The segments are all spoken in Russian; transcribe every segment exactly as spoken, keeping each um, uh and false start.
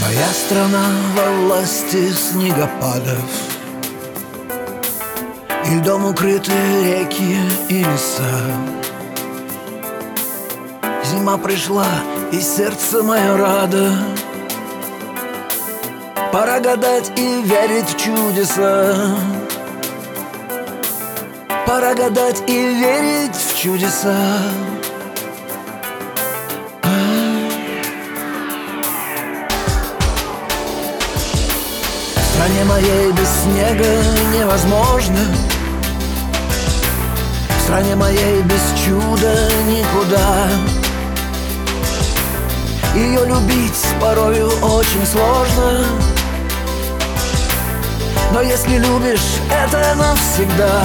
Моя страна во власти снегопадов, и льдом укрыты реки и леса. Зима пришла, и сердце мое радо. Пора гадать и верить в чудеса. Пора гадать и верить в чудеса. В стране моей без снега невозможно. В стране моей без чуда никуда. Ее любить порою очень сложно, но если любишь, это навсегда.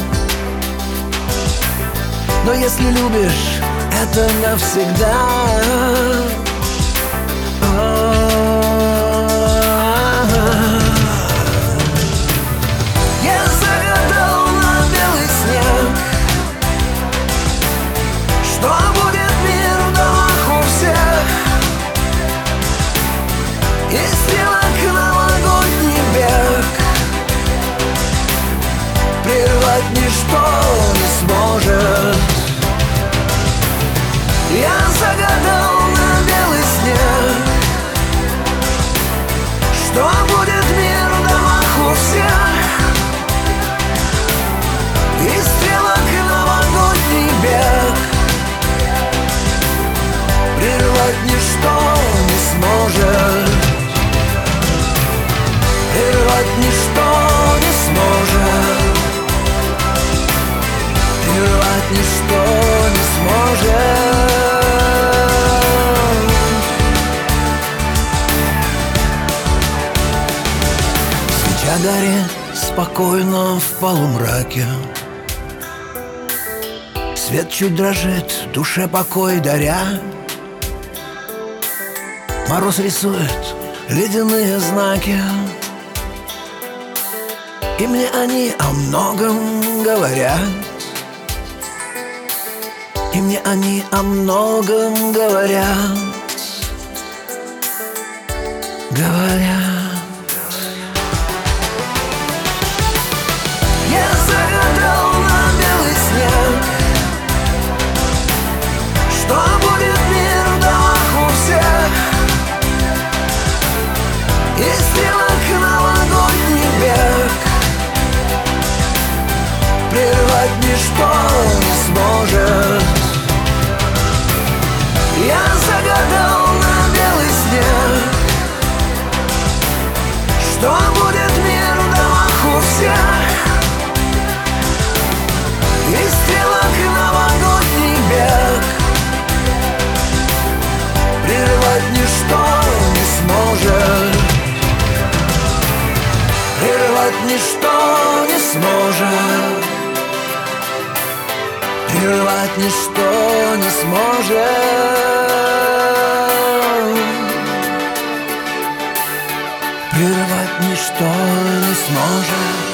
Но если любишь, это навсегда. Я загадал на белый снег, что будет мир в домах у всех, и стрелок новогодний бег прервать ничто не сможет. Я загадал на белый снег, что будет мир в домах у всех, и стрелок новогодний бег прервать ничто не сможет. Прервать ничто не сможет. Прервать ничто не сможет. Свеча горит спокойно в полумраке. Свет чуть дрожит, душе покой даря. Мороз рисует ледяные знаки, и мне они о многом говорят. И мне они о многом говорят. Говорят. Я загадал на белый снег, что будет мир в домах у всех, и стрелок новогодний бег прервать ничто не сможет. Я загадал на белый снег, что будет мир в домах у всех, и стрелок новогодний бег прервать ничто не сможет. Прервать ничто не сможет. Прервать ничто не сможет. Прервать ничто не сможет.